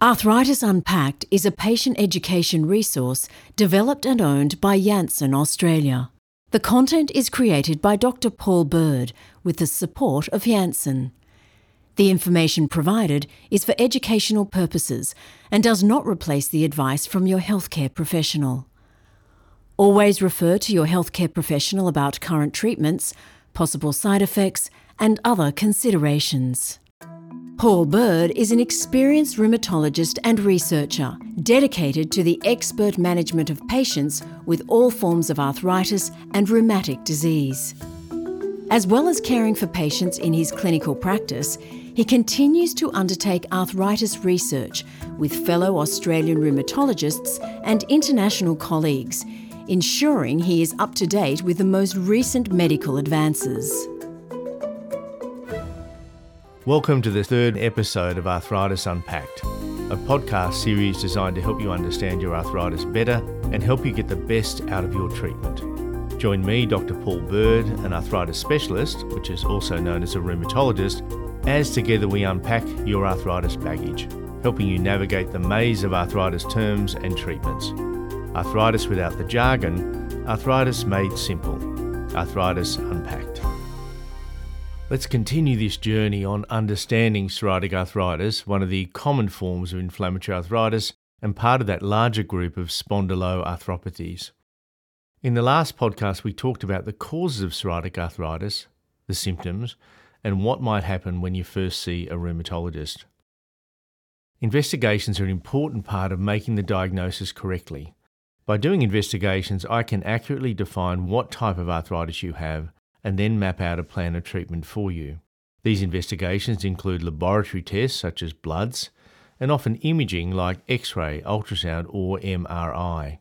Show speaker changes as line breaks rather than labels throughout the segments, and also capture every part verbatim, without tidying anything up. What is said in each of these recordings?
Arthritis Unpacked is a patient education resource developed and owned by Janssen Australia. The content is created by Doctor Paul Bird with the support of Janssen. The information provided is for educational purposes and does not replace the advice from your healthcare professional. Always refer to your healthcare professional about current treatments, possible side effects, and other considerations. Paul Bird is an experienced rheumatologist and researcher dedicated to the expert management of patients with all forms of arthritis and rheumatic disease. As well as caring for patients in his clinical practice, he continues to undertake arthritis research with fellow Australian rheumatologists and international colleagues, ensuring he is up to date with the most recent medical advances.
Welcome to the third episode of Arthritis Unpacked, a podcast series designed to help you understand your arthritis better and help you get the best out of your treatment. Join me, Doctor Paul Bird, an arthritis specialist, which is also known as a rheumatologist, as together we unpack your arthritis baggage, helping you navigate the maze of arthritis terms and treatments. Arthritis without the jargon, arthritis made simple, Arthritis Unpacked. Let's continue this journey on understanding psoriatic arthritis, one of the common forms of inflammatory arthritis and part of that larger group of spondyloarthropathies. In the last podcast, we talked about the causes of psoriatic arthritis, the symptoms, and what might happen when you first see a rheumatologist. Investigations are an important part of making the diagnosis correctly. By doing investigations, I can accurately define what type of arthritis you have and then map out a plan of treatment for you. These investigations include laboratory tests such as bloods and often imaging like X-ray, ultrasound or M R I.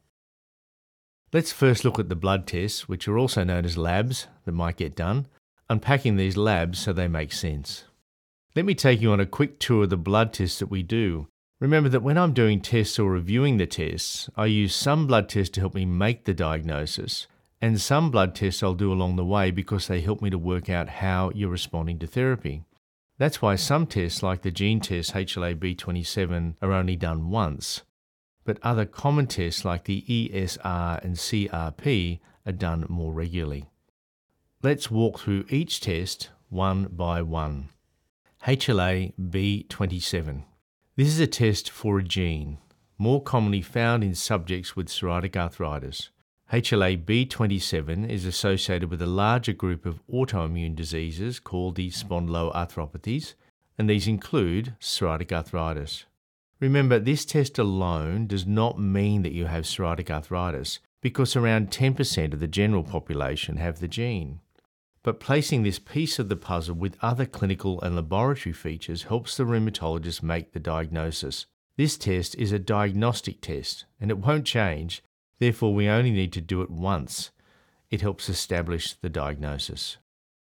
Let's first look at the blood tests, which are also known as labs, that might get done, unpacking these labs so they make sense. Let me take you on a quick tour of the blood tests that we do. Remember that when I'm doing tests or reviewing the tests, I use some blood tests to help me make the diagnosis, and some blood tests I'll do along the way because they help me to work out how you're responding to therapy. That's why some tests like the gene test H L A B twenty-seven are only done once, but other common tests like the E S R and C R P are done more regularly. Let's walk through each test one by one. H L A B twenty-seven. This is a test for a gene, more commonly found in subjects with psoriatic arthritis. H L A B twenty-seven is associated with a larger group of autoimmune diseases called the spondyloarthropathies, and these include psoriatic arthritis. Remember, this test alone does not mean that you have psoriatic arthritis, because around ten percent of the general population have the gene. But placing this piece of the puzzle with other clinical and laboratory features helps the rheumatologist make the diagnosis. This test is a diagnostic test, and it won't change. Therefore, we only need to do it once. It helps establish the diagnosis.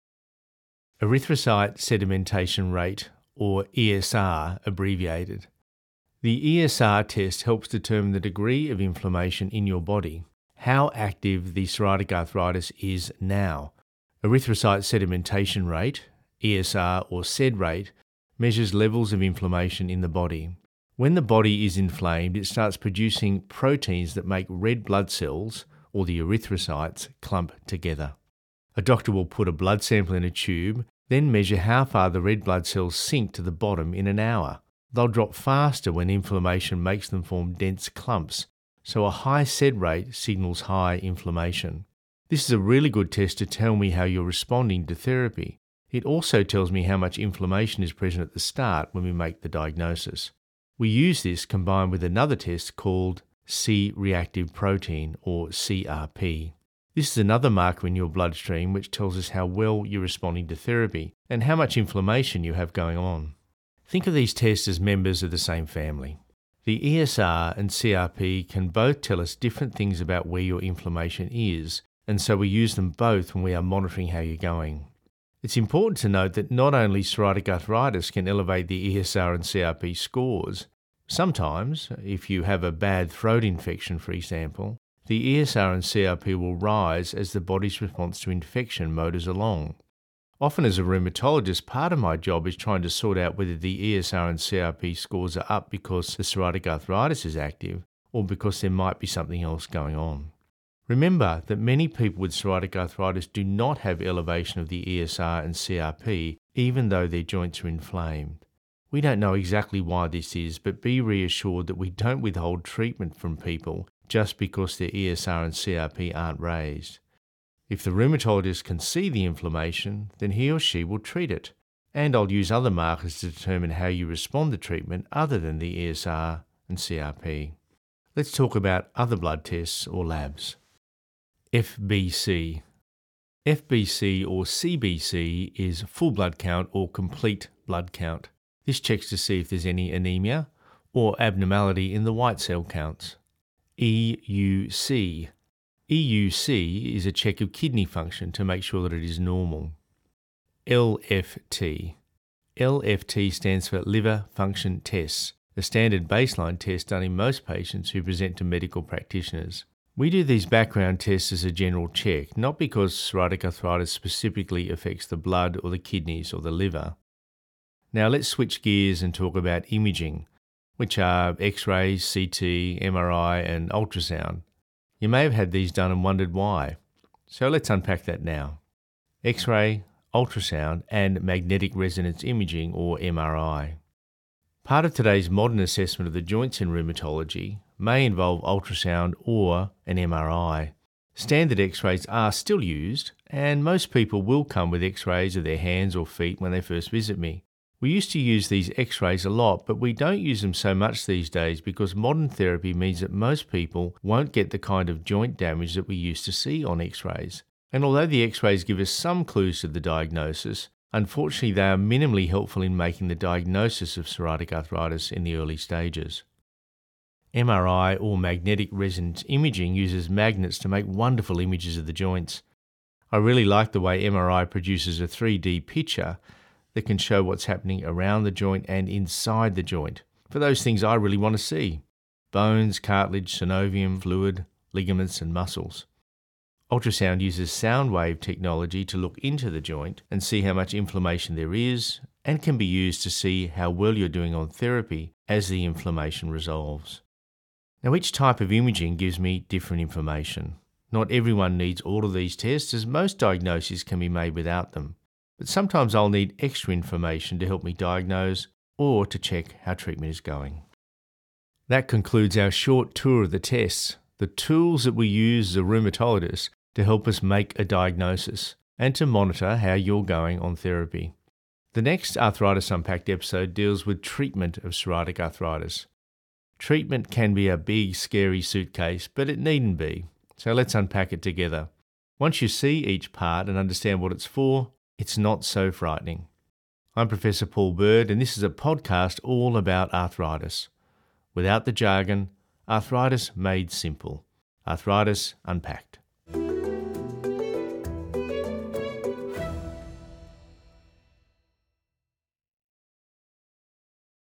Erythrocyte sedimentation rate, or E S R abbreviated. The E S R test helps determine the degree of inflammation in your body, how active the psoriatic arthritis is now. Erythrocyte sedimentation rate, E S R or SED rate, measures levels of inflammation in the body. When the body is inflamed, it starts producing proteins that make red blood cells, or the erythrocytes, clump together. A doctor will put a blood sample in a tube, then measure how far the red blood cells sink to the bottom in an hour. They'll drop faster when inflammation makes them form dense clumps, so a high SED rate signals high inflammation. This is a really good test to tell me how you're responding to therapy. It also tells me how much inflammation is present at the start when we make the diagnosis. We use this combined with another test called C-reactive protein, or C R P. This is another marker in your bloodstream which tells us how well you're responding to therapy and how much inflammation you have going on. Think of these tests as members of the same family. The E S R and C R P can both tell us different things about where your inflammation is, and so we use them both when we are monitoring how you're going. It's important to note that not only psoriatic arthritis can elevate the E S R and C R P scores. Sometimes, if you have a bad throat infection, for example, the E S R and C R P will rise as the body's response to infection motors along. Often as a rheumatologist, part of my job is trying to sort out whether the E S R and C R P scores are up because the psoriatic arthritis is active or because there might be something else going on. Remember that many people with psoriatic arthritis do not have elevation of the E S R and C R P even though their joints are inflamed. We don't know exactly why this is, but be reassured that we don't withhold treatment from people just because their E S R and C R P aren't raised. If the rheumatologist can see the inflammation, then he or she will treat it, and I'll use other markers to determine how you respond to treatment other than the E S R and C R P. Let's talk about other blood tests or labs. F B C. F B C or C B C is full blood count or complete blood count. This checks to see if there's any anemia or abnormality in the white cell counts. E U C. E U C is a check of kidney function to make sure that it is normal. L F T. L F T stands for liver function tests, a standard baseline test done in most patients who present to medical practitioners. We do these background tests as a general check, not because psoriatic arthritis specifically affects the blood or the kidneys or the liver. Now let's switch gears and talk about imaging, which are X-rays, C T, M R I and ultrasound. You may have had these done and wondered why. So let's unpack that now. X-ray, ultrasound and magnetic resonance imaging or M R I. Part of today's modern assessment of the joints in rheumatology may involve ultrasound or an M R I. Standard X-rays are still used, and most people will come with X-rays of their hands or feet when they first visit me. We used to use these X-rays a lot, but we don't use them so much these days because modern therapy means that most people won't get the kind of joint damage that we used to see on X-rays. And although the X-rays give us some clues to the diagnosis, unfortunately they are minimally helpful in making the diagnosis of psoriatic arthritis in the early stages. M R I or magnetic resonance imaging uses magnets to make wonderful images of the joints. I really like the way M R I produces a three D picture that can show what's happening around the joint and inside the joint, for those things I really want to see: bones, cartilage, synovium, fluid, ligaments and muscles. Ultrasound uses sound wave technology to look into the joint and see how much inflammation there is, and can be used to see how well you're doing on therapy as the inflammation resolves. Now each type of imaging gives me different information. Not everyone needs all of these tests, as most diagnoses can be made without them. But sometimes I'll need extra information to help me diagnose or to check how treatment is going. That concludes our short tour of the tests, the tools that we use as a rheumatologist to help us make a diagnosis and to monitor how you're going on therapy. The next Arthritis Unpacked episode deals with treatment of psoriatic arthritis. Treatment can be a big, scary suitcase, but it needn't be. So let's unpack it together. Once you see each part and understand what it's for, it's not so frightening. I'm Professor Paul Bird, and this is a podcast all about arthritis. Without the jargon, arthritis made simple. Arthritis Unpacked.